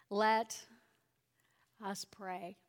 Let us pray.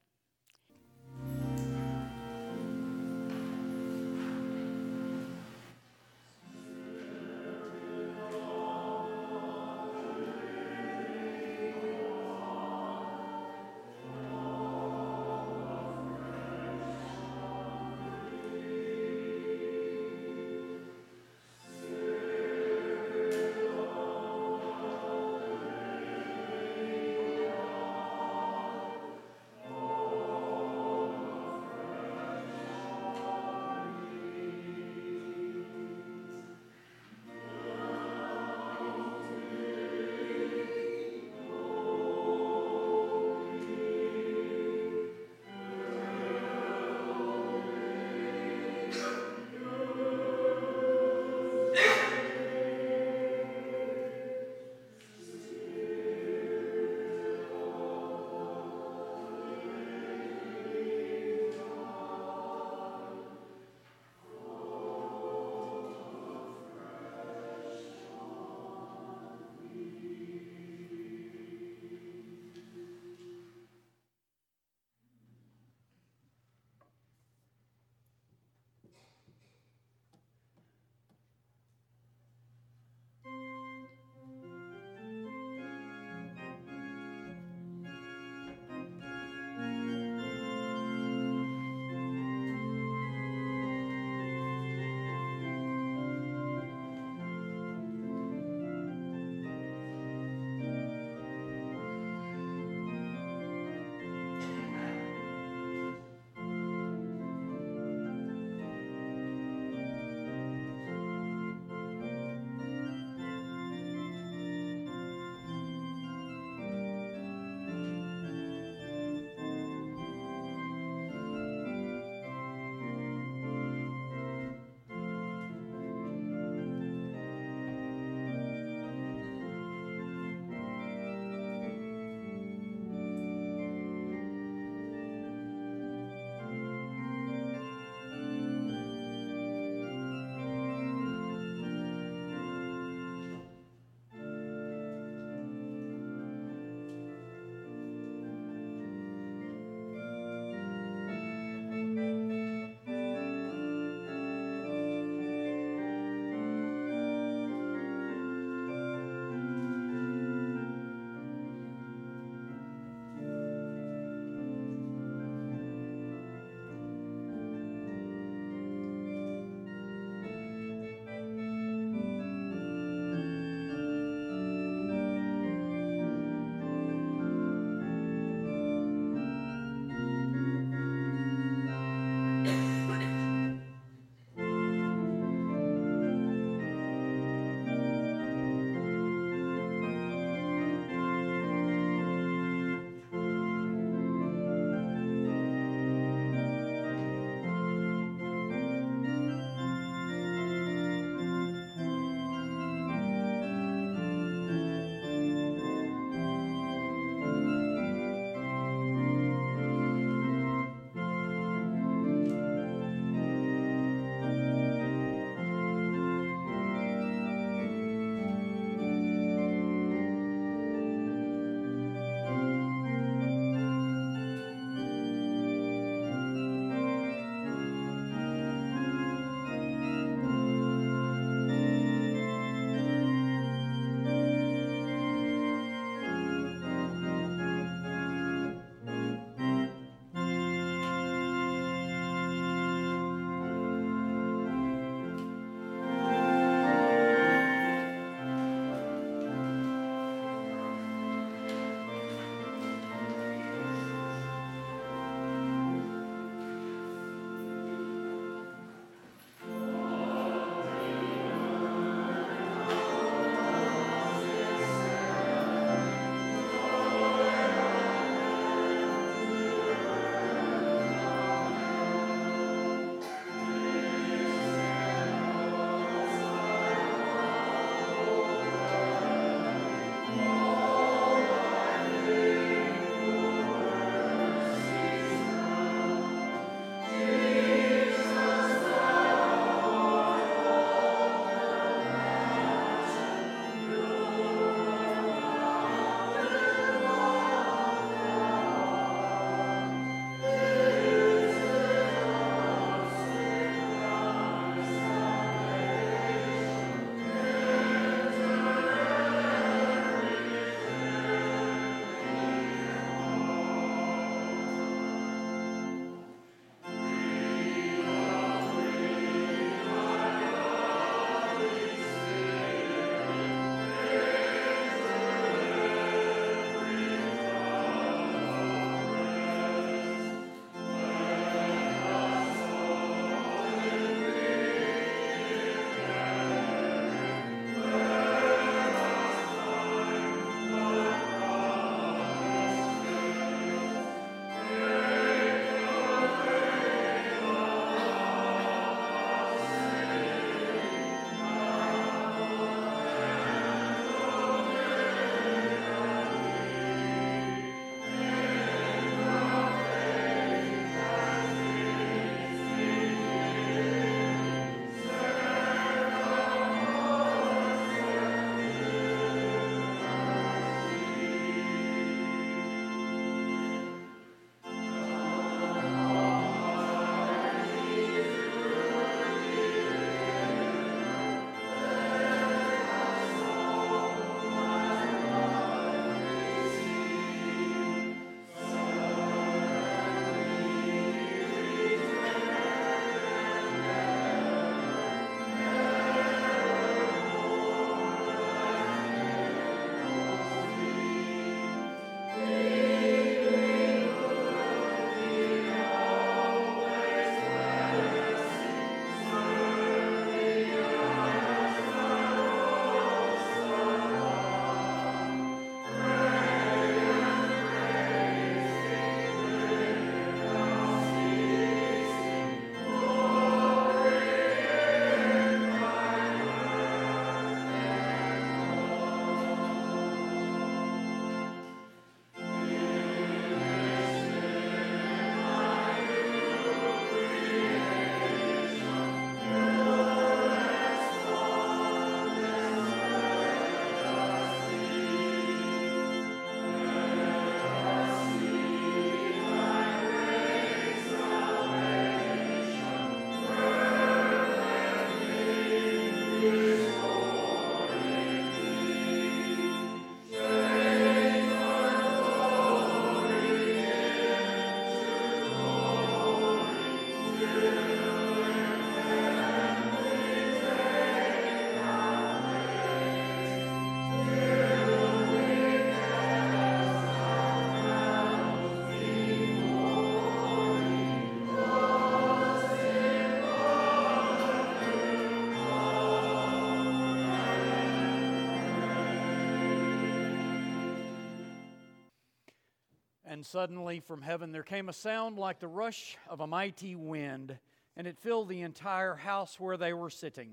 And suddenly from heaven there came a sound like the rush of a mighty wind, and it filled the entire house where they were sitting.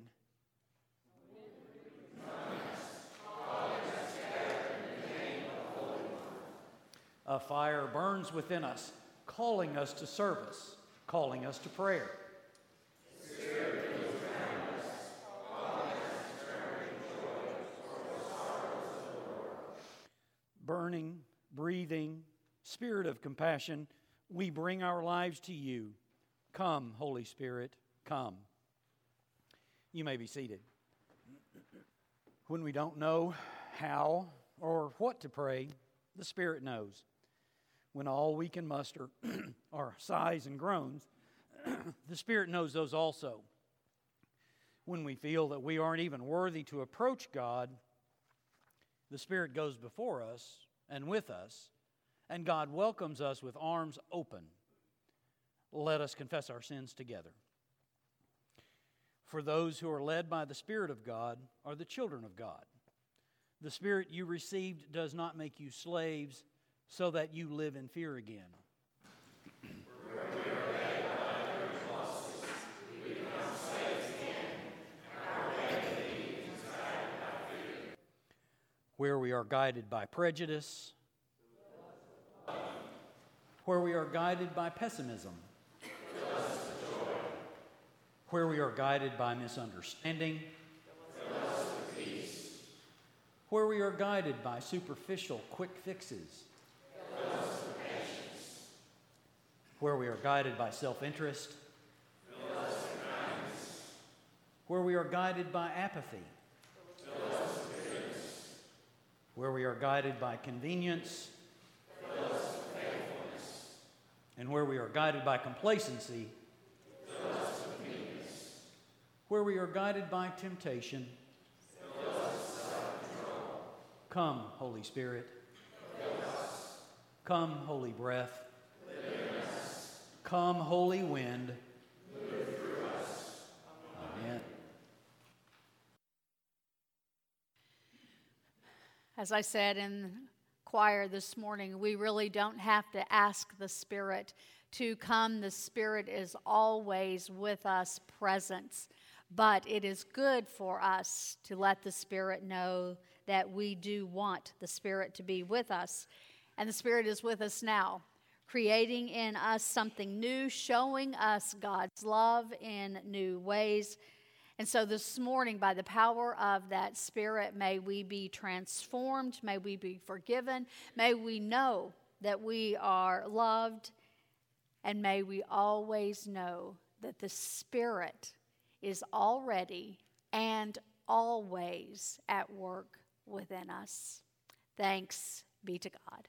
A fire burns within us, calling us to service, calling us to prayer. Burning, breathing, Spirit of compassion, we bring our lives to you. Come, Holy Spirit, come. You may be seated. When we don't know how or what to pray, the Spirit knows. When all we can muster are sighs and groans, the Spirit knows those also. When we feel that we aren't even worthy to approach God, the Spirit goes before us and with us, and God welcomes us with arms open. Let us confess our sins together. For those who are led by the Spirit of God are the children of God. The Spirit you received does not make you slaves, so that you live in fear again. Where we are guided by prejudice, where we are guided by pessimism, where we are guided by misunderstanding, where we are guided by superficial quick fixes, where we are guided by self-interest, where we are guided by apathy, where we are guided by convenience, and where we are guided by complacency, where we are guided by temptation. Come, Holy Spirit. Come, Holy Breath. Come, Holy Wind. Amen. As I said in choir this morning, we really don't have to ask the Spirit to come. The Spirit is always with us, present. But it is good for us to let the Spirit know that we do want the Spirit to be with us. And the Spirit is with us now, creating in us something new, showing us God's love in new ways. And so this morning, by the power of that Spirit, may we be transformed, may we be forgiven, may we know that we are loved, and may we always know that the Spirit is already and always at work within us. Thanks be to God.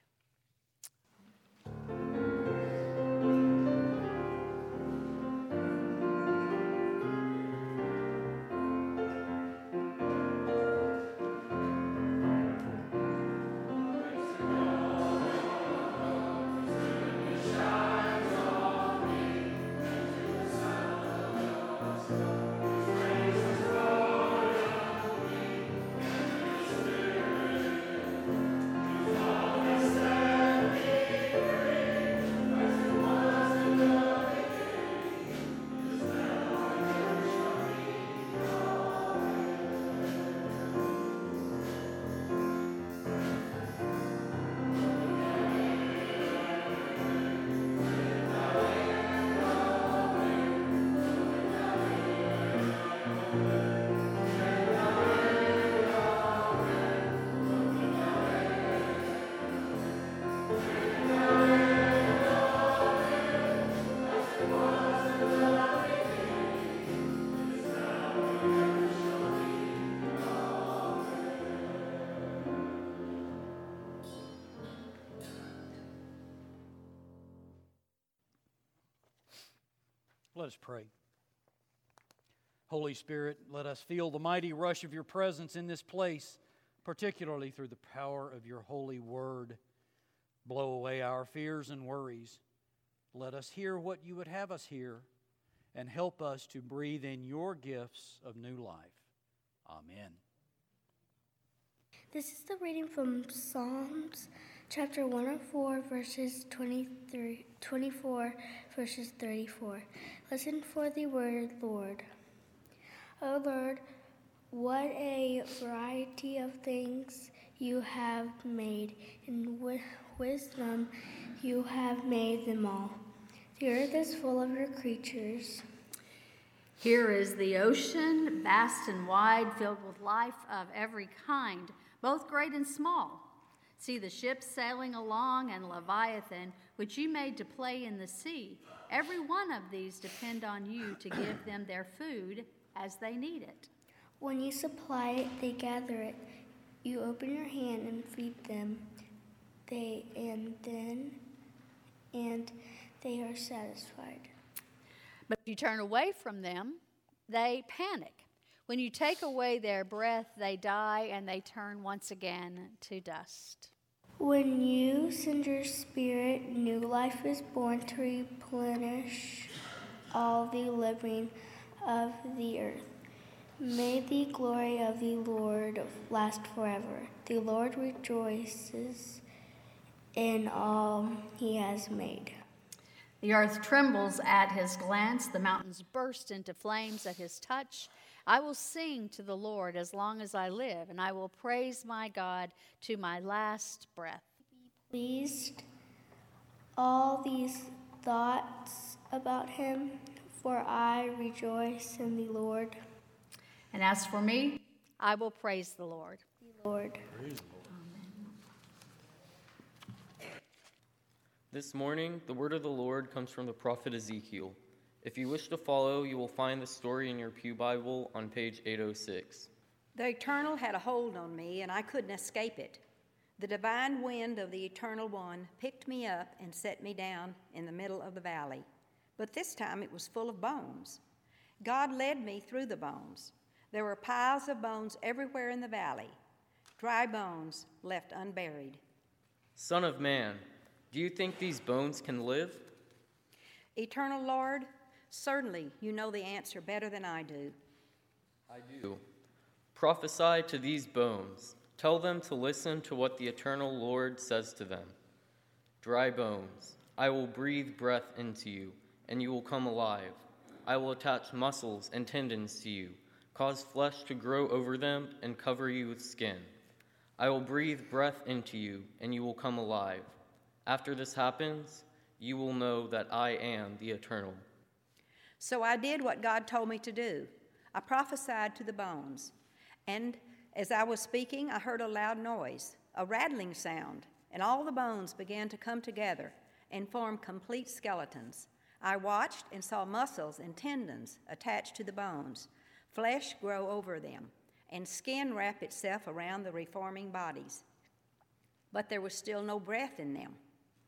Let us pray. Holy Spirit, let us feel the mighty rush of your presence in this place, particularly through the power of your holy word. Blow away our fears and worries. Let us hear what you would have us hear, and help us to breathe in your gifts of new life. Amen. This is the reading from Psalms Chapter 104, verses 24, verses 34. Listen for the word, Lord. O Lord, what a variety of things you have made. In wisdom you have made them all. The earth is full of your creatures. Here is the ocean, vast and wide, filled with life of every kind, both great and small. See the ships sailing along, and Leviathan, which you made to play in the sea. Every one of these depend on you to give them their food as they need it. When you supply it, they gather it. You open your hand and feed them. They are satisfied. But if you turn away from them, they panic. When you take away their breath, they die, and they turn once again to dust. When you send your spirit, new life is born to replenish all the living of the earth. May the glory of the Lord last forever. The Lord rejoices in all he has made. The earth trembles at his glance. The mountains burst into flames at his touch. I will sing to the Lord as long as I live, and I will praise my God to my last breath. Pleased all these thoughts about him, for I rejoice in the Lord. And as for me, I will praise the Lord. Lord. Praise the Lord. This morning, the word of the Lord comes from the prophet Ezekiel. If you wish to follow, you will find the story in your Pew Bible on page 806. The Eternal had a hold on me, and I couldn't escape it. The divine wind of the Eternal One picked me up and set me down in the middle of the valley. But this time it was full of bones. God led me through the bones. There were piles of bones everywhere in the valley, dry bones left unburied. Son of man, do you think these bones can live? Eternal Lord, certainly you know the answer better than I do. I do. Prophesy to these bones. Tell them to listen to what the eternal Lord says to them. Dry bones, I will breathe breath into you, and you will come alive. I will attach muscles and tendons to you, cause flesh to grow over them, and cover you with skin. I will breathe breath into you, and you will come alive. After this happens, you will know that I am the Eternal. So I did what God told me to do. I prophesied to the bones, and as I was speaking, I heard a loud noise, a rattling sound, and all the bones began to come together and form complete skeletons. I watched and saw muscles and tendons attached to the bones, flesh grow over them, and skin wrap itself around the reforming bodies. But there was still no breath in them.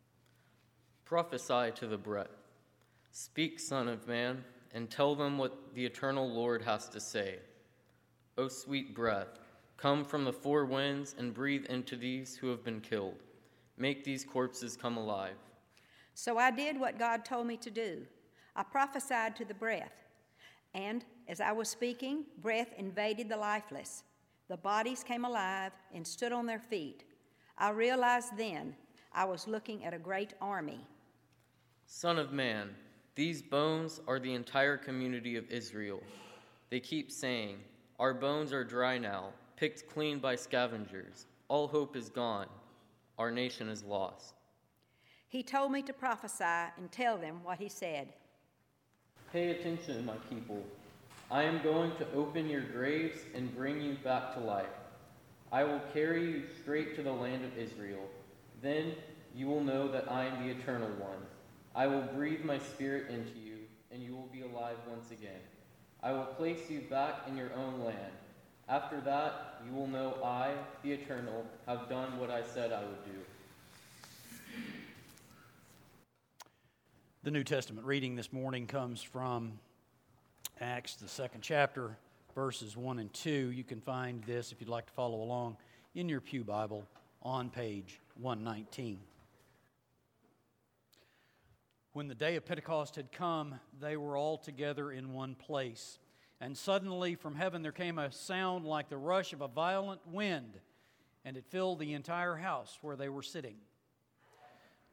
Prophesy to the breath. Speak, Son of Man, and tell them what the eternal Lord has to say. O sweet breath, come from the four winds and breathe into these who have been killed. Make these corpses come alive. So I did what God told me to do. I prophesied to the breath, and as I was speaking, breath invaded the lifeless. The bodies came alive and stood on their feet. I realized then I was looking at a great army. Son of man, these bones are the entire community of Israel. They keep saying, our bones are dry now, picked clean by scavengers. All hope is gone. Our nation is lost. He told me to prophesy and tell them what he said. Pay attention, my people. I am going to open your graves and bring you back to life. I will carry you straight to the land of Israel. Then you will know that I am the Eternal One. I will breathe my spirit into you, and you will be alive once again. I will place you back in your own land. After that, you will know I, the Eternal, have done what I said I would do. The New Testament reading this morning comes from Acts, the 2nd chapter, verses 1 and 2. You can find this, if you'd like to follow along, in your Pew Bible on page 119. When the day of Pentecost had come, they were all together in one place. And suddenly from heaven there came a sound like the rush of a violent wind, and it filled the entire house where they were sitting.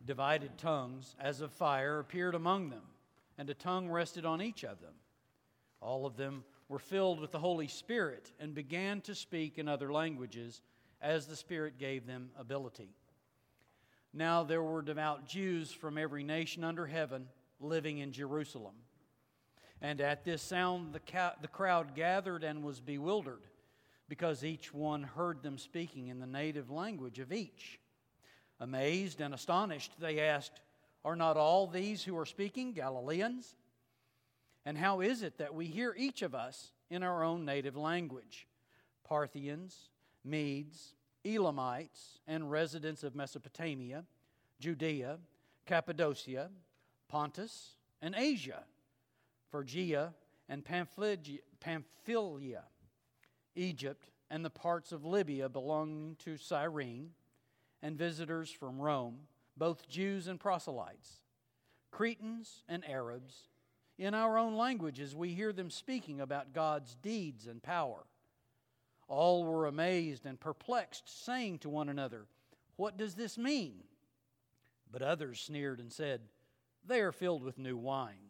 Divided tongues, as of fire, appeared among them, and a tongue rested on each of them. All of them were filled with the Holy Spirit and began to speak in other languages as the Spirit gave them ability. Now there were devout Jews from every nation under heaven living in Jerusalem. And at this sound the crowd gathered and was bewildered, because each one heard them speaking in the native language of each. Amazed and astonished, they asked, "Are not all these who are speaking Galileans? And how is it that we hear each of us in our own native language? Parthians, Medes, Elamites, and residents of Mesopotamia, Judea, Cappadocia, Pontus, and Asia, Phrygia and Pamphylia, Egypt, and the parts of Libya belonging to Cyrene, and visitors from Rome, both Jews and proselytes, Cretans and Arabs. In our own languages we hear them speaking about God's deeds and power." All were amazed and perplexed, saying to one another, "What does this mean?" But others sneered and said, "They are filled with new wine."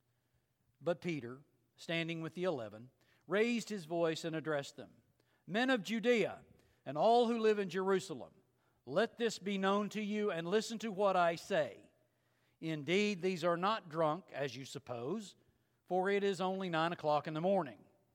But Peter, standing with the 11, raised his voice and addressed them, "Men of Judea, and all who live in Jerusalem, let this be known to you, and listen to what I say. Indeed, these are not drunk, as you suppose, for it is only 9 o'clock in the morning.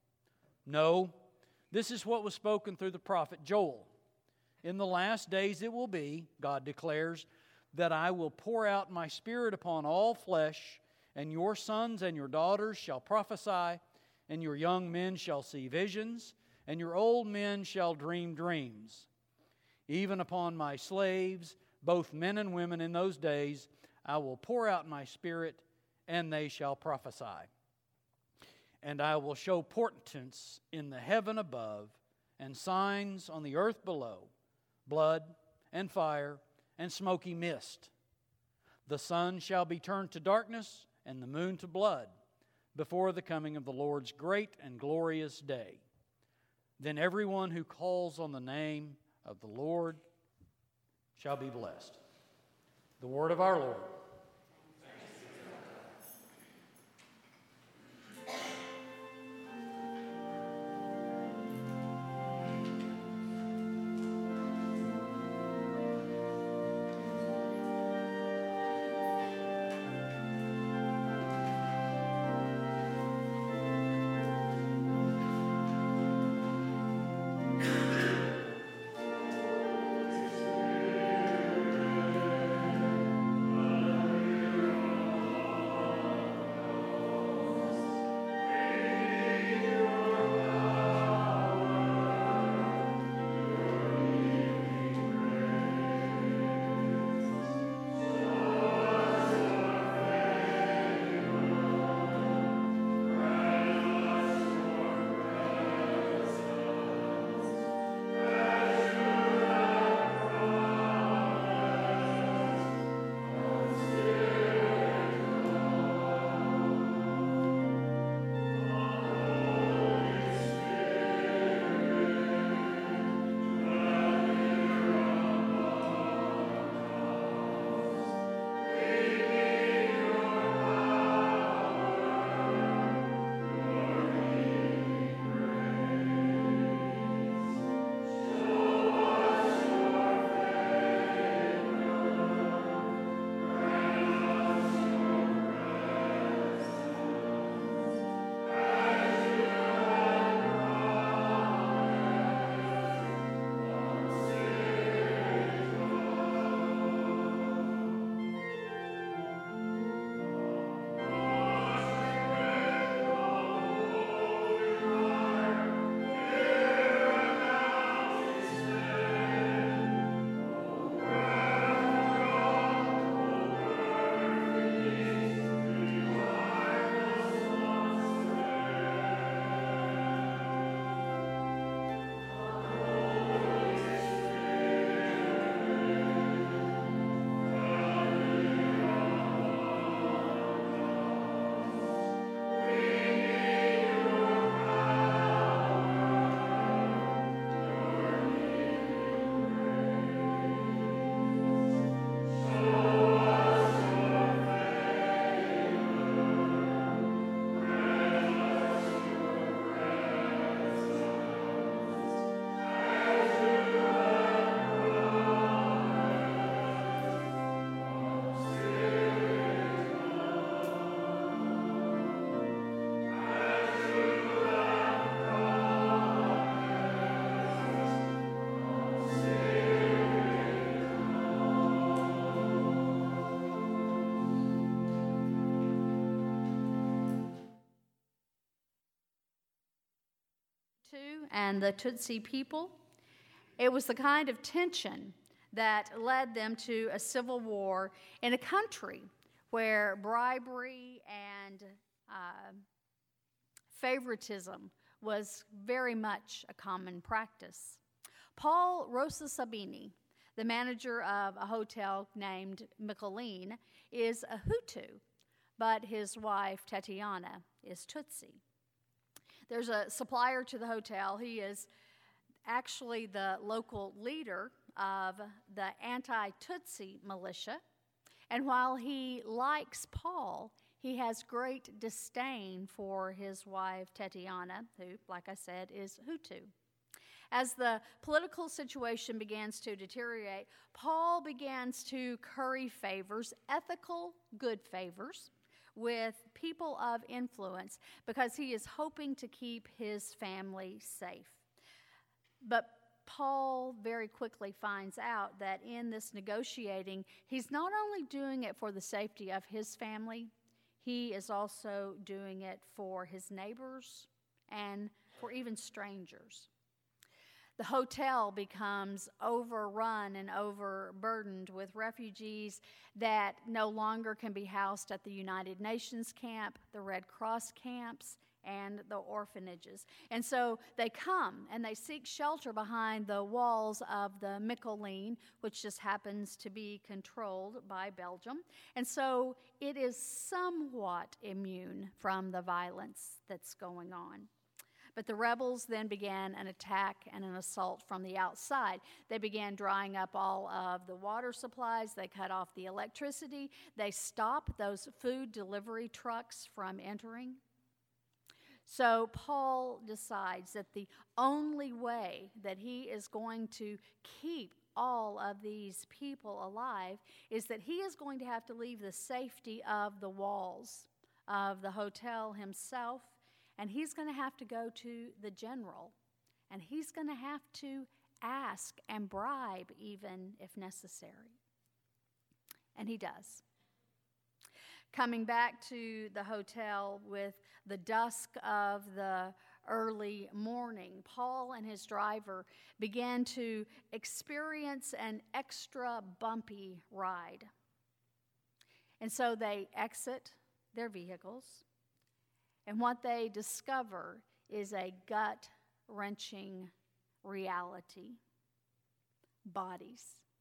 No, this is what was spoken through the prophet Joel. In the last days it will be, God declares, that I will pour out my Spirit upon all flesh, and your sons and your daughters shall prophesy, and your young men shall see visions, and your old men shall dream dreams. Even upon my slaves, both men and women in those days, I will pour out my Spirit, and they shall prophesy. And I will show portents in the heaven above, and signs on the earth below, blood and fire and smoky mist. The sun shall be turned to darkness, and the moon to blood, before the coming of the Lord's great and glorious day. Then everyone who calls on the name of the Lord shall be blessed." The word of our Lord. and the Tutsi people. It was the kind of tension that led them to a civil war in a country where bribery and favoritism was very much a common practice. Paul Rosasabini, the manager of a hotel named Mikoline, is a Hutu, but his wife, Tatiana, is Tutsi. There's a supplier to the hotel. He is actually the local leader of the anti-Tutsi militia. And while he likes Paul, he has great disdain for his wife, Tatiana, who, like I said, is Hutu. As the political situation begins to deteriorate, Paul begins to curry favors, ethical good favors, with people of influence because he is hoping to keep his family safe. But Paul very quickly finds out that in this negotiating, he's not only doing it for the safety of his family, he is also doing it for his neighbors and for even strangers. The hotel becomes overrun and overburdened with refugees that no longer can be housed at the United Nations camp, the Red Cross camps, and the orphanages. And so they come and they seek shelter behind the walls of the Mikoline, which just happens to be controlled by Belgium. And so it is somewhat immune from the violence that's going on. But the rebels then began an attack and an assault from the outside. They began drying up all of the water supplies. They cut off the electricity. They stopped those food delivery trucks from entering. So Paul decides that the only way that he is going to keep all of these people alive is that he is going to have to leave the safety of the walls of the hotel himself, and he's going to have to go to the general, and he's going to have to ask and bribe even if necessary. And he does. Coming back to the hotel with the dusk of the early morning, Paul and his driver began to experience an extra bumpy ride. And so they exit their vehicles, and what they discover is a gut-wrenching reality. Bodies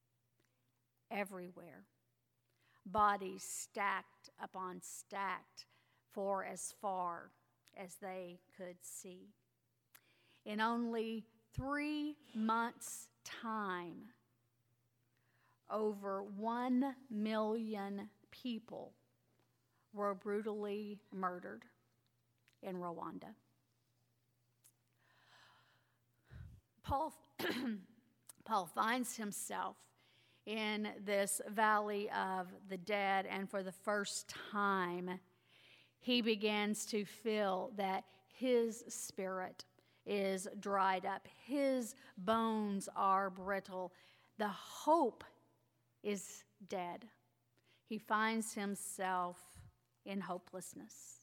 everywhere. Bodies stacked upon stacked for as far as they could see. In only 3 months' time, over 1 million people were brutally murdered in Rwanda. Paul finds himself in this valley of the dead, and for the first time, he begins to feel that his spirit is dried up. His bones are brittle. The hope is dead. He finds himself in hopelessness.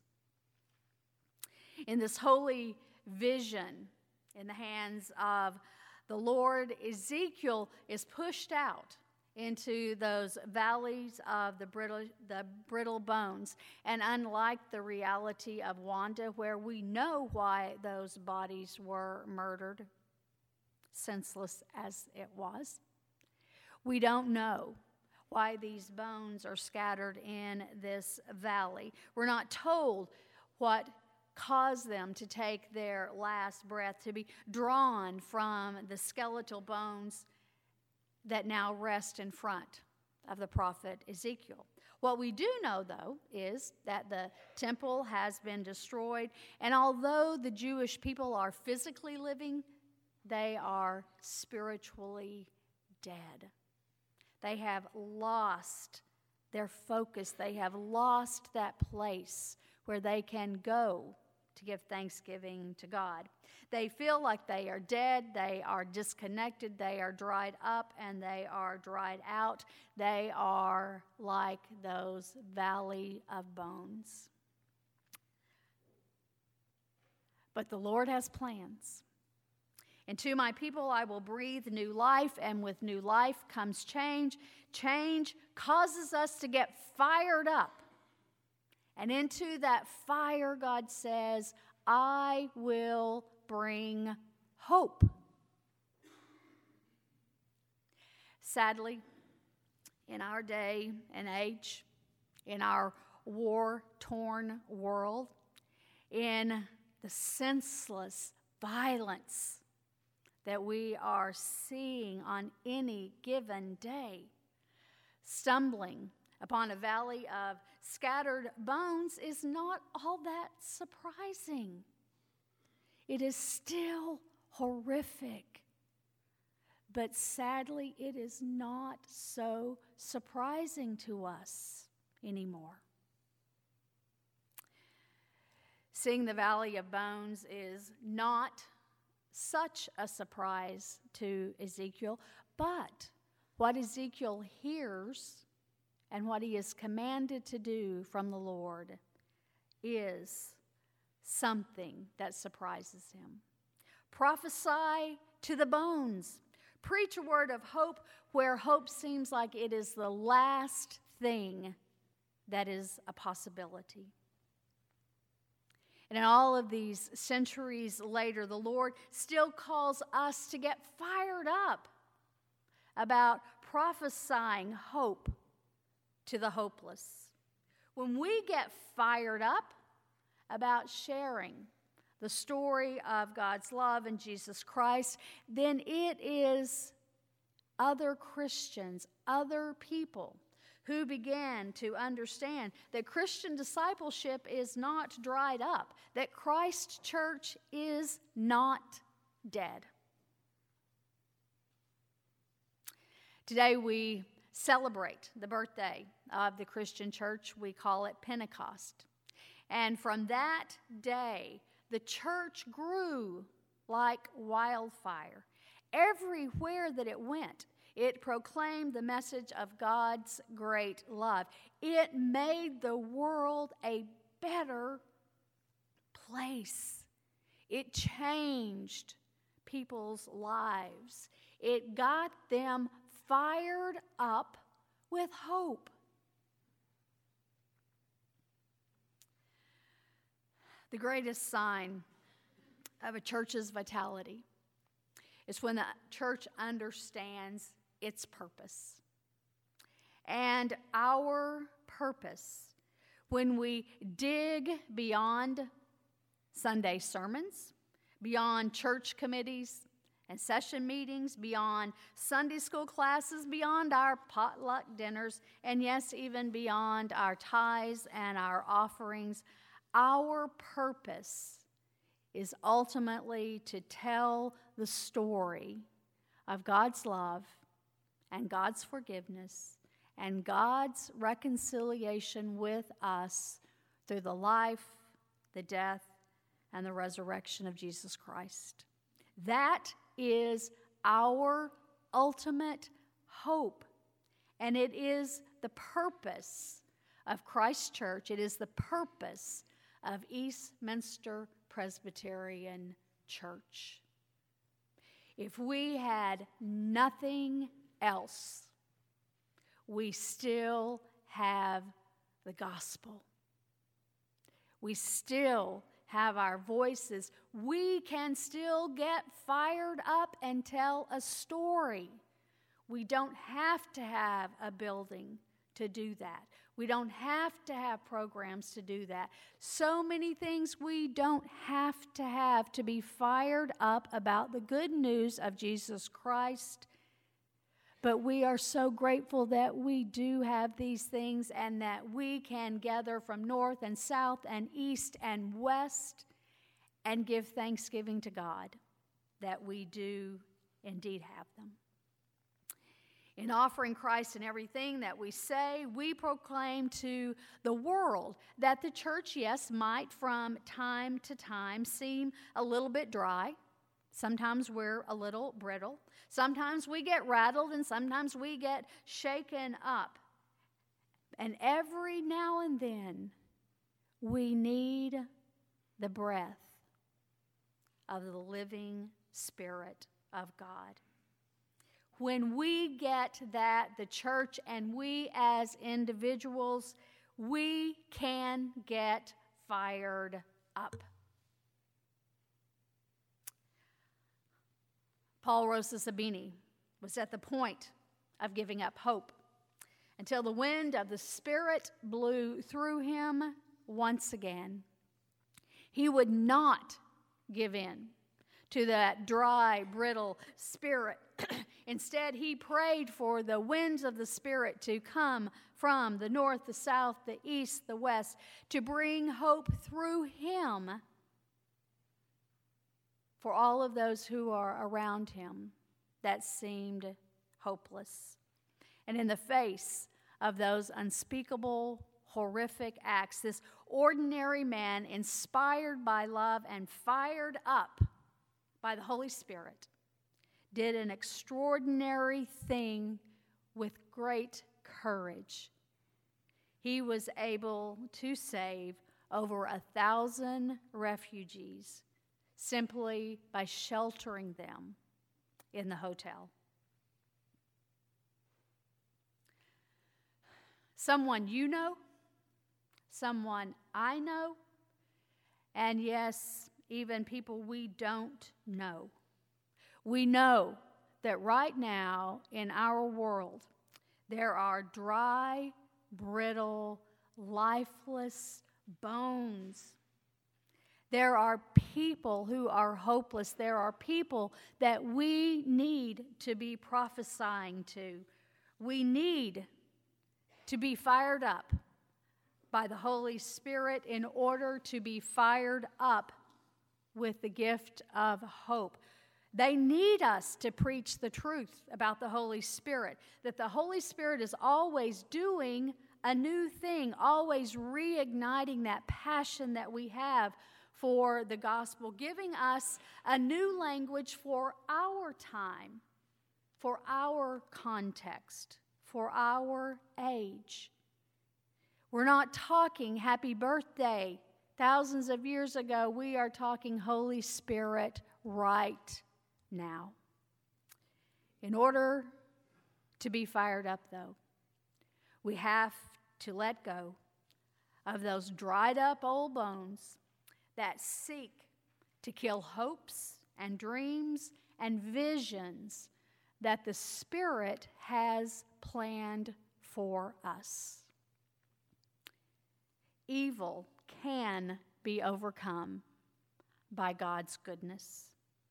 In this holy vision in the hands of the Lord, Ezekiel is pushed out into those valleys of the brittle bones. And unlike the reality of Wanda, where we know why those bodies were murdered, senseless as it was, we don't know why these bones are scattered in this valley. We're not told what caused them to take their last breath, to be drawn from the skeletal bones that now rest in front of the prophet Ezekiel. What we do know, though, is that the temple has been destroyed, and although the Jewish people are physically living, they are spiritually dead. They have lost their focus. They have lost that place where they can go to give thanksgiving to God. They feel like they are dead, they are disconnected, they are dried up, and they are dried out. They are like those valley of bones. But the Lord has plans. Into my people I will breathe new life, and with new life comes change. Change causes us to get fired up. And into that fire, God says, I will bring hope. Sadly, in our day and age, in our war-torn world, in the senseless violence that we are seeing on any given day, stumbling upon a valley of scattered bones is not all that surprising. It is still horrific, but sadly, it is not so surprising to us anymore. Seeing the valley of bones is not such a surprise to Ezekiel, but what Ezekiel hears and what he is commanded to do from the Lord is something that surprises him. Prophesy to the bones. Preach a word of hope where hope seems like it is the last thing that is a possibility. And in all of these centuries later, the Lord still calls us to get fired up about prophesying hope to the hopeless. When we get fired up about sharing the story of God's love in Jesus Christ, then it is other Christians, other people who began to understand that Christian discipleship is not dried up, that Christ Church is not dead. Today we celebrate the birthday of the Christian church. We call it Pentecost. And from that day, the church grew like wildfire. Everywhere that it went, it proclaimed the message of God's great love. It made the world a better place. It changed people's lives. It got them fired up with hope. The greatest sign of a church's vitality is when the church understands its purpose. And our purpose, when we dig beyond Sunday sermons, beyond church committees and session meetings, beyond Sunday school classes, beyond our potluck dinners, and yes, even beyond our tithes and our offerings, our purpose is ultimately to tell the story of God's love and God's forgiveness and God's reconciliation with us through the life, the death, and the resurrection of Jesus Christ. That is our ultimate hope, and it is the purpose of Christ Church. It is the purpose of Eastminster Presbyterian Church. If we had nothing else, we still have the gospel. We still have our voices. We can still get fired up and tell a story. We don't have to have a building to do that. We don't have to have programs to do that. So many things we don't have to be fired up about the good news of Jesus Christ. But we are so grateful that we do have these things and that we can gather from north and south and east and west and give thanksgiving to God that we do indeed have them. In offering Christ in everything that we say, we proclaim to the world that the church, yes, might from time to time seem a little bit dry. Sometimes we're a little brittle. Sometimes we get rattled and sometimes we get shaken up. And every now and then we need the breath of the living Spirit of God. When we get that, the church and we as individuals, we can get fired up. Paul Rosa Sabini was at the point of giving up hope until the wind of the Spirit blew through him once again. He would not give in to that dry, brittle spirit. Instead, he prayed for the winds of the Spirit to come from the north, the south, the east, the west, to bring hope through him for all of those who are around him that seemed hopeless. And in the face of those unspeakable, horrific acts, this ordinary man, inspired by love and fired up by the Holy Spirit, did an extraordinary thing with great courage. He was able to save over 1,000 refugees simply by sheltering them in the hotel. Someone you know, someone I know, and yes, even people we don't know. We know that right now in our world, there are dry, brittle, lifeless bones. There are people who are hopeless. There are people that we need to be prophesying to. We need to be fired up by the Holy Spirit in order to be fired up with the gift of hope. They need us to preach the truth about the Holy Spirit, that the Holy Spirit is always doing a new thing, always reigniting that passion that we have for the gospel, giving us a new language for our time, for our context, for our age. We're not talking happy birthday thousands of years ago. We are talking Holy Spirit right now. In order to be fired up, though, we have to let go of those dried up old bones that seek to kill hopes and dreams and visions that the Spirit has planned for us. Evil can be overcome by God's goodness.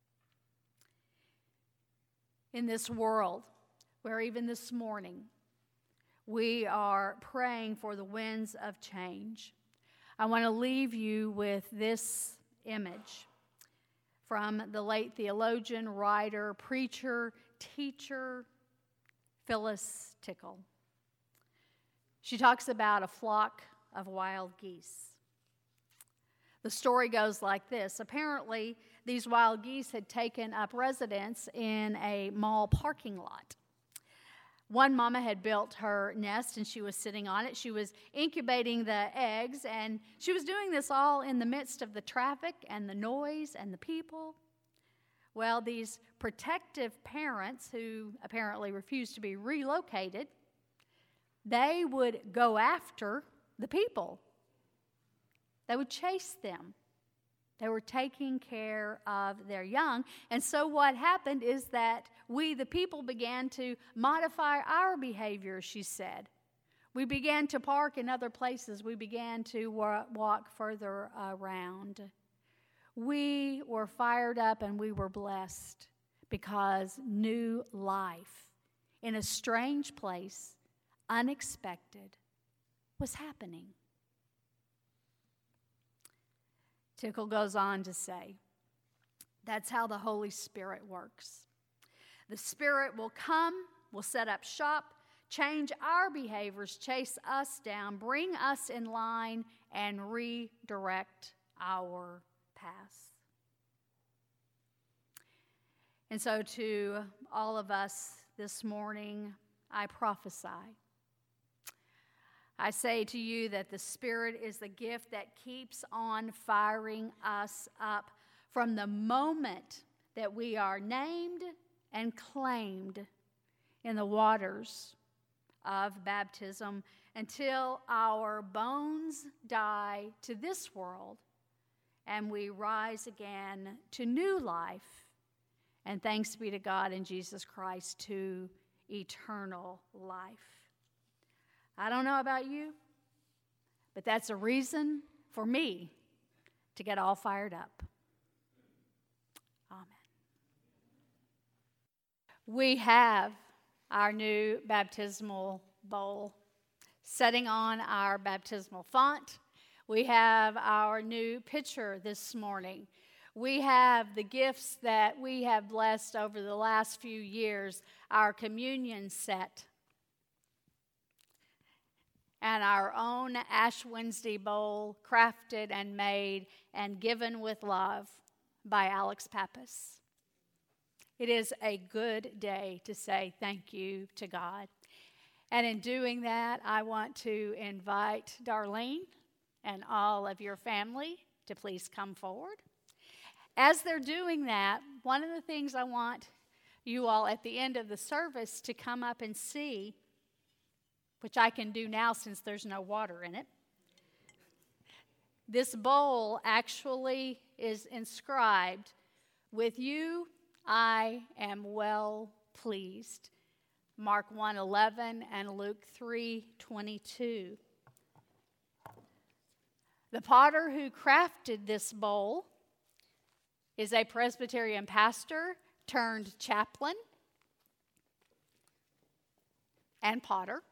In this world, where even this morning we are praying for the winds of change, I want to leave you with this image from the late theologian, writer, preacher, teacher, Phyllis Tickle. She talks about a flock of wild geese. The story goes like this. Apparently, these wild geese had taken up residence in a mall parking lot. One mama had built her nest and she was sitting on it. She was incubating the eggs, and she was doing this all in the midst of the traffic and the noise and the people. Well, these protective parents who apparently refused to be relocated, they would go after the people. They would chase them. They were taking care of their young. And so what happened is that we, the people, began to modify our behavior, she said. We began to park in other places. We began to walk further around. We were fired up and we were blessed because new life in a strange place, unexpected, was happening. Tickle goes on to say, that's how the Holy Spirit works. The Spirit will come, will set up shop, change our behaviors, chase us down, bring us in line, and redirect our paths. And so to all of us this morning, I prophesy. I say to you that the Spirit is the gift that keeps on firing us up from the moment that we are named and claimed in the waters of baptism until our bones die to this world and we rise again to new life. And thanks be to God in Jesus Christ, to eternal life. I don't know about you, but that's a reason for me to get all fired up. Amen. We have our new baptismal bowl setting on our baptismal font. We have our new pitcher this morning. We have the gifts that we have blessed over the last few years, our communion set, and our own Ash Wednesday bowl, crafted and made and given with love by Alex Pappas. It is a good day to say thank you to God. And in doing that, I want to invite Darlene and all of your family to please come forward. As they're doing that, one of the things I want you all at the end of the service to come up and see, which I can do now since there's no water in it. This bowl actually is inscribed, "With you I am well pleased." Mark 1:11 and Luke 3:22. The potter who crafted this bowl is a Presbyterian pastor turned chaplain and potter.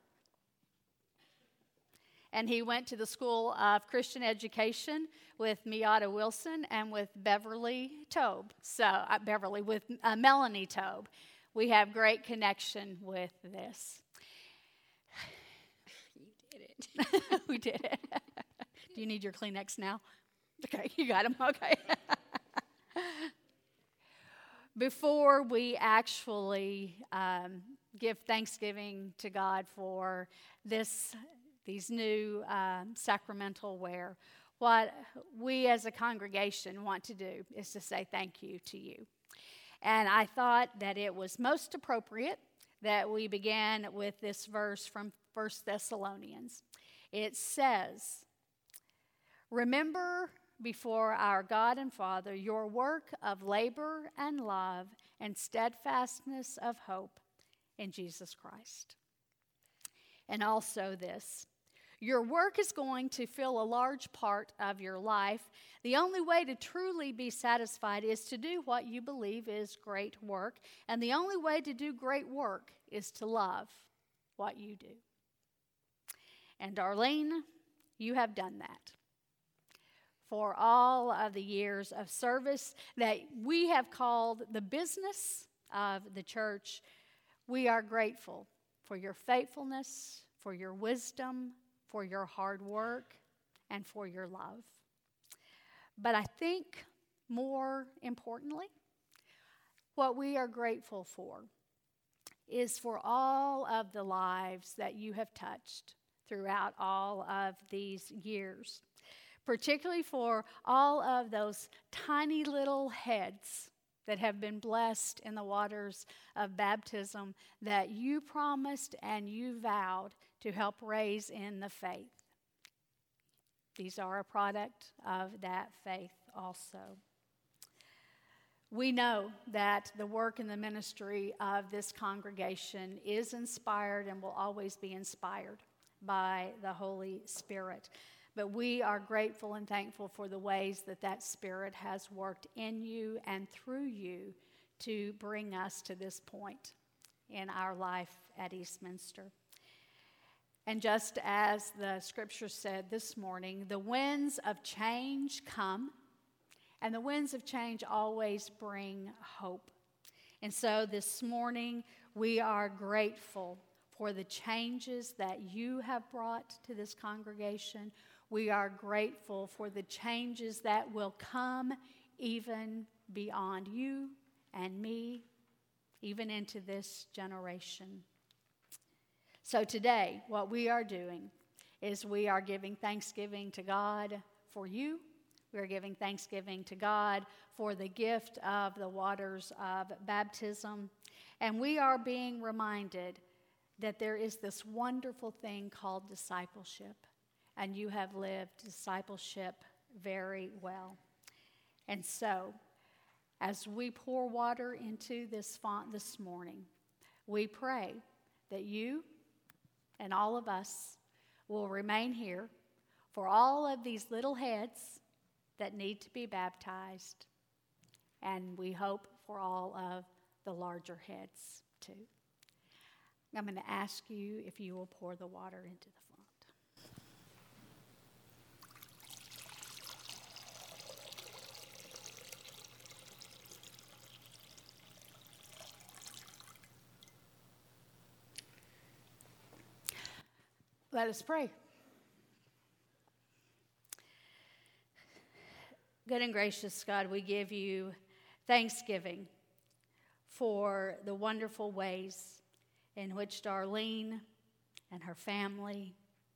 And he went to the School of Christian Education with Miata Wilson and with Beverly Tobe. With Melanie Tobe. We have great connection with this. You did it. We did it. Do you need your Kleenex now? Okay, you got them. Okay. Before we actually give thanksgiving to God for these new sacramental wear, what we as a congregation want to do is to say thank you to you. And I thought that it was most appropriate that we began with this verse from 1 Thessalonians. It says, "Remember before our God and Father your work of labor and love and steadfastness of hope in Jesus Christ." And also this, your work is going to fill a large part of your life. The only way to truly be satisfied is to do what you believe is great work. And the only way to do great work is to love what you do. And Darlene, you have done that. For all of the years of service that we have called the business of the church, we are grateful for your faithfulness, for your wisdom, for your hard work, and for your love. But I think more importantly, what we are grateful for is for all of the lives that you have touched throughout all of these years, particularly for all of those tiny little heads that have been blessed in the waters of baptism that you promised and you vowed to help raise in the faith. These are a product of that faith also. We know that the work and the ministry of this congregation is inspired and will always be inspired by the Holy Spirit. But we are grateful and thankful for the ways that that Spirit has worked in you and through you to bring us to this point in our life at Eastminster. And just as the scripture said this morning, the winds of change come, and the winds of change always bring hope. And so this morning, we are grateful for the changes that you have brought to this congregation. We are grateful for the changes that will come even beyond you and me, even into this generation. So today, what we are doing is we are giving thanksgiving to God for you, We are giving thanksgiving to God for the gift of the waters of baptism. And we are being reminded that there is this wonderful thing called discipleship. And you have lived discipleship very well. And so, as we pour water into this font this morning, we pray that you and all of us will remain here for all of these little heads that need to be baptized. And we hope for all of the larger heads too. I'm going to ask you if you will pour the water into the font. Let us pray. Good and gracious God, we give you thanksgiving for the wonderful ways in which Darlene and her family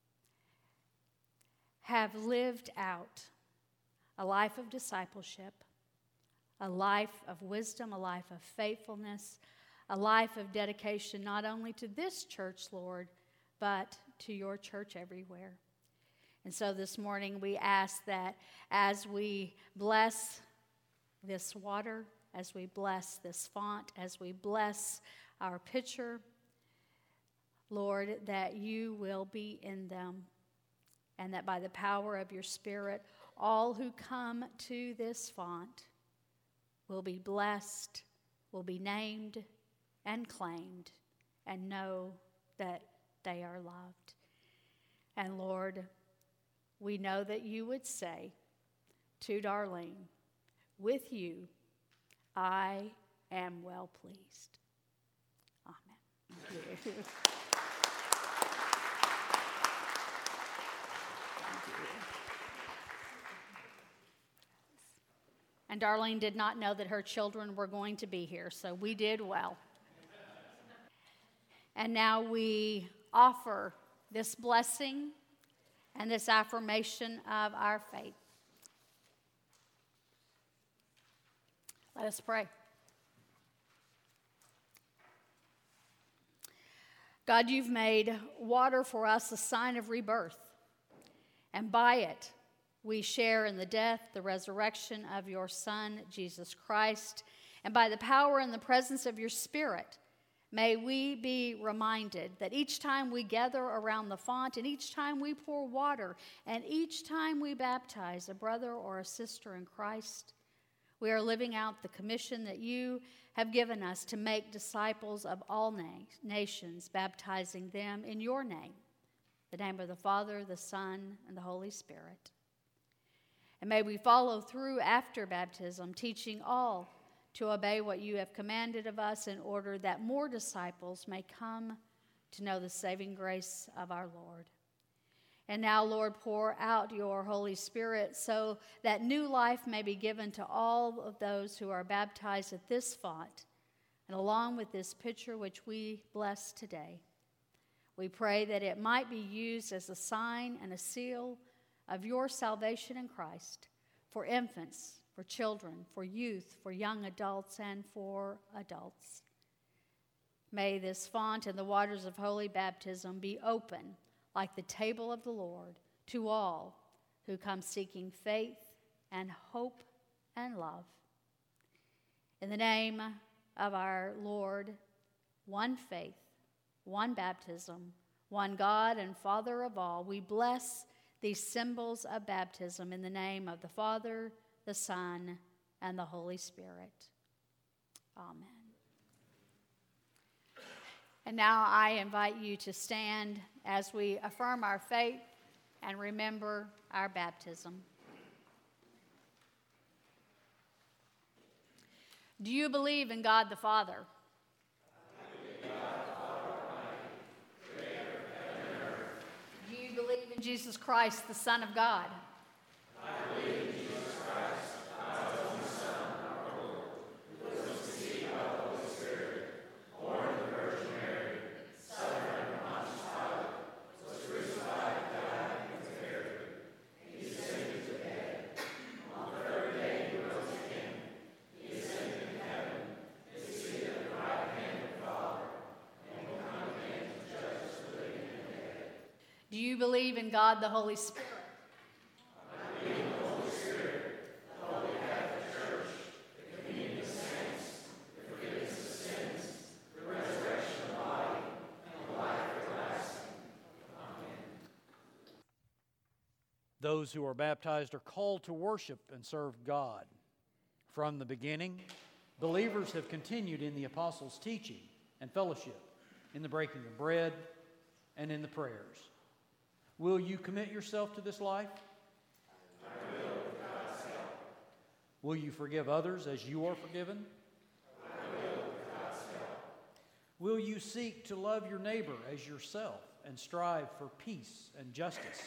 have lived out a life of discipleship, a life of wisdom, a life of faithfulness, a life of dedication not only to this church, Lord, but to your church everywhere. And so this morning we ask that as we bless this water, as we bless this font, as we bless our pitcher, Lord, that you will be in them, and that by the power of your Spirit, all who come to this font will be blessed, will be named and claimed, and know that they are loved. And Lord, we know that you would say to Darlene, with you, I am well pleased. Amen. Thank you. And Darlene did not know that her children were going to be here, so we did well. And now we offer this blessing and this affirmation of our faith. Let us pray. God, you've made water for us a sign of rebirth, and by it we share in the death, the resurrection of your Son, Jesus Christ, and by the power and the presence of your Spirit, may we be reminded that each time we gather around the font, and each time we pour water, and each time we baptize a brother or a sister in Christ, we are living out the commission that you have given us to make disciples of all nations, baptizing them in your name, the name of the Father, the Son, and the Holy Spirit. And may we follow through after baptism, teaching all to obey what you have commanded of us in order that more disciples may come to know the saving grace of our Lord. And now, Lord, pour out your Holy Spirit so that new life may be given to all of those who are baptized at this font, and along with this pitcher which we bless today. We pray that it might be used as a sign and a seal of your salvation in Christ for infants, for children, for youth, for young adults, and for adults. May this font and the waters of holy baptism be open like the table of the Lord to all who come seeking faith and hope and love. In the name of our Lord, one faith, one baptism, one God and Father of all, we bless these symbols of baptism in the name of the Father, the Son, and the Holy Spirit. Amen. And now I invite you to stand as we affirm our faith and remember our baptism. Do you believe in God the Father? Do you believe in Jesus Christ, the Son of God? I believe in Jesus Christ, God's only Son, our Lord, who was conceived by the Holy Spirit, born of the Virgin Mary, suffered under Pontius Pilate, was crucified, died, and was buried. He descended to the dead. Do you believe in God the Holy Spirit? Those who are baptized are called to worship and serve God. From the beginning, believers have continued in the apostles' teaching and fellowship, in the breaking of bread, and in the prayers. Will you commit yourself to this life? I will, with God's help. Will you forgive others as you are forgiven? I will, with God's help. Will you seek to love your neighbor as yourself and strive for peace and justice?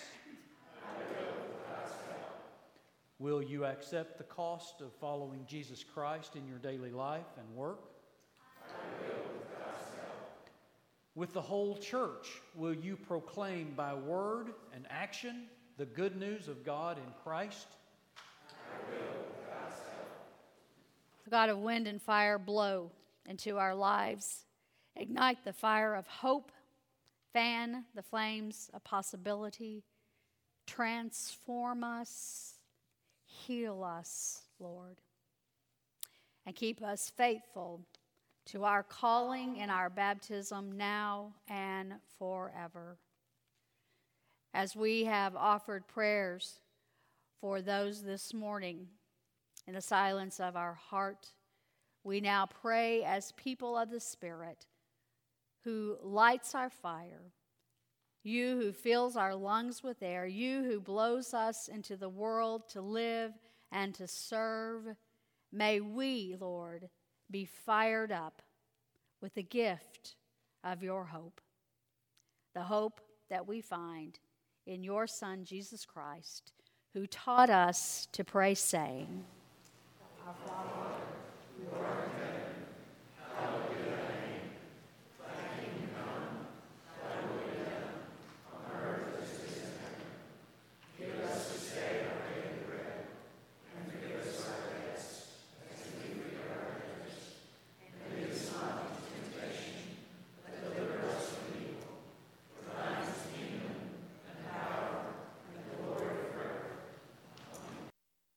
Will you accept the cost of following Jesus Christ in your daily life and work? I will, with God's help. With the whole church, will you proclaim by word and action the good news of God in Christ? I will, with God's help. The God of wind and fire, blow into our lives. Ignite the fire of hope. Fan the flames of possibility. Transform us. Heal us, Lord, and keep us faithful to our calling and our baptism now and forever. As we have offered prayers for those this morning in the silence of our heart, we now pray as people of the Spirit who lights our fire. You who fills our lungs with air, you who blows us into the world to live and to serve, may we, Lord, be fired up with the gift of your hope, the hope that we find in your Son, Jesus Christ, who taught us to pray, saying, Our Father, who art in heaven, hallowed be thy name. Thy kingdom come, thy will be done, on earth as it is in heaven. Give us this day our daily bread, and forgive us our debts, as we forgive our debtors. And lead us not into temptation, but deliver us from evil. For thine is the kingdom, and power, and the glory forever. Amen.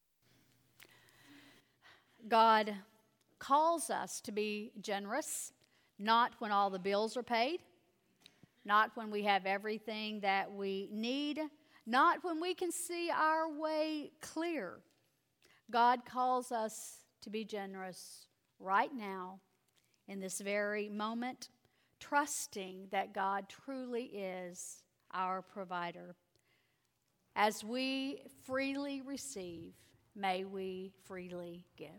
God calls us to be generous, not when all the bills are paid, not when we have everything that we need, not when we can see our way clear. God calls us to be generous right now, in this very moment, trusting that God truly is our provider. As we freely receive, may we freely give.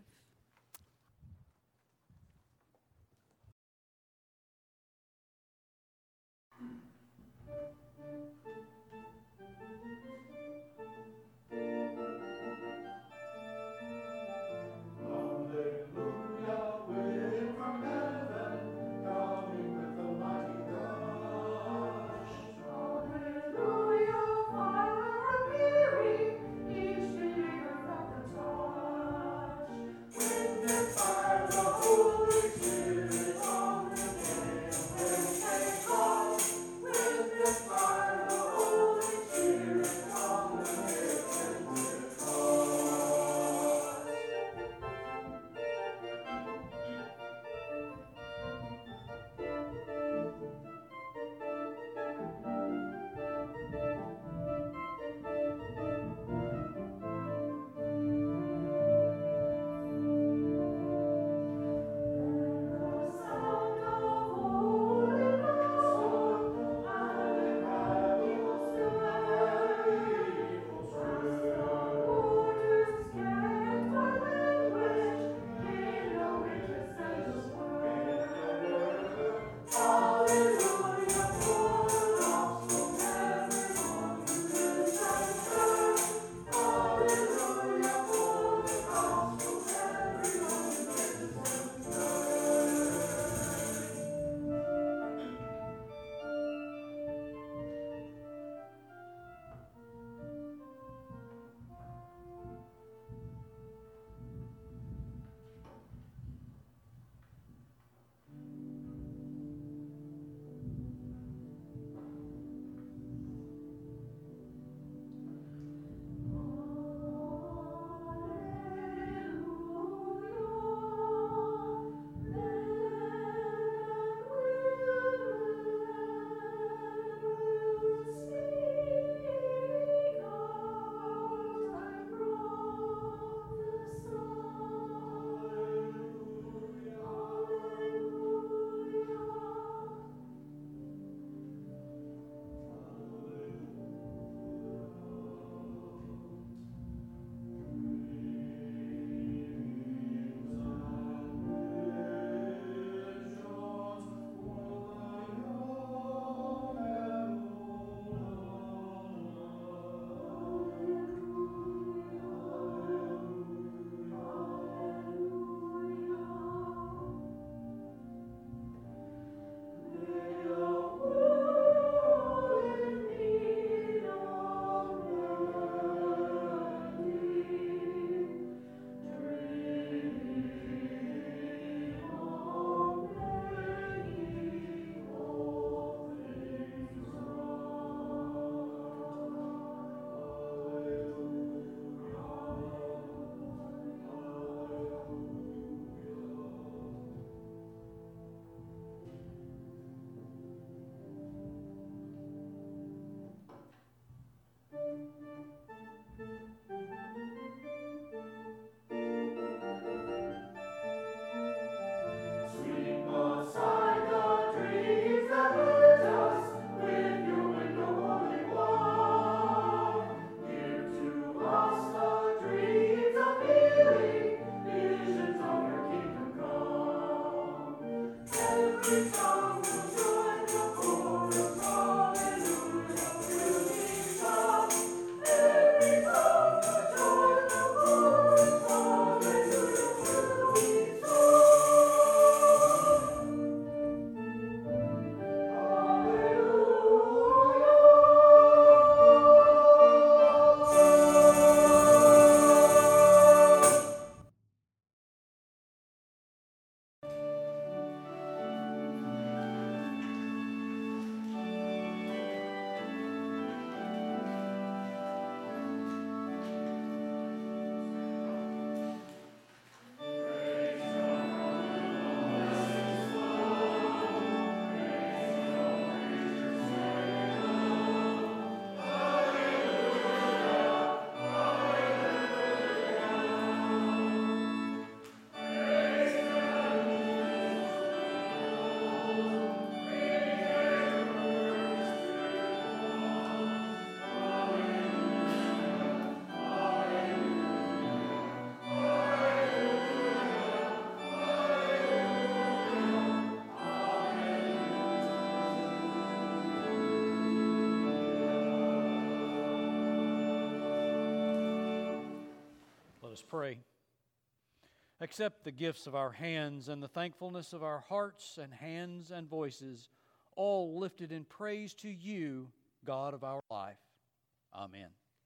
Let us pray. Accept the gifts of our hands and the thankfulness of our hearts and hands and voices, all lifted in praise to you, God of our life. Amen.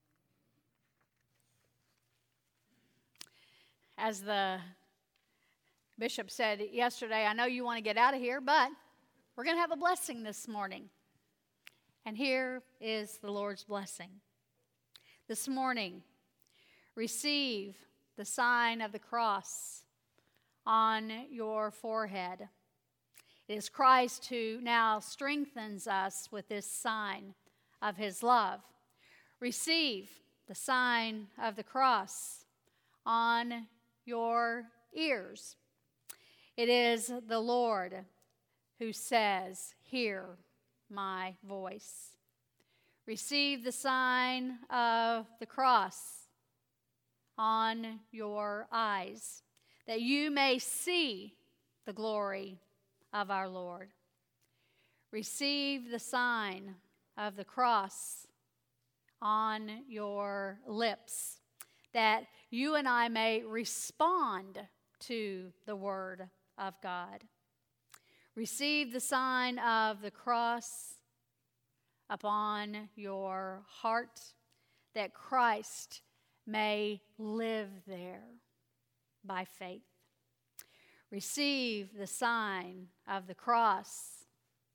As the bishop said yesterday, I know you want to get out of here, but we're going to have a blessing this morning. And here is the Lord's blessing. This morning, receive the sign of the cross on your forehead. It is Christ who now strengthens us with this sign of his love. Receive the sign of the cross on your ears. It is the Lord who says, "Hear my voice." Receive the sign of the cross on your eyes, that you may see the glory of our Lord. Receive the sign of the cross on your lips, that you and I may respond to the Word of God. Receive the sign of the cross upon your heart, that Christ may live there by faith. Receive the sign of the cross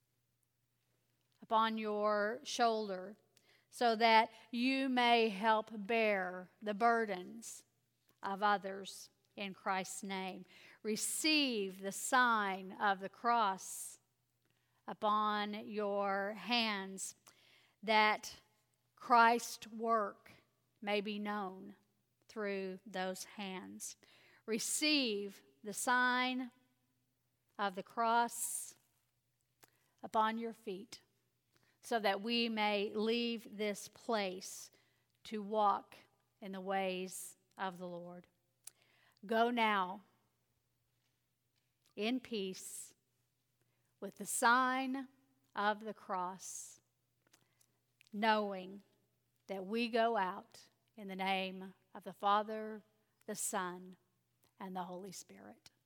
upon your shoulder, so that you may help bear the burdens of others in Christ's name. Receive the sign of the cross upon your hands, that Christ's work may be known through those hands. Receive the sign of the cross upon your feet, so that we may leave this place to walk in the ways of the Lord. Go now in peace with the sign of the cross, knowing that we go out in the name of the Father, the Son, and the Holy Spirit.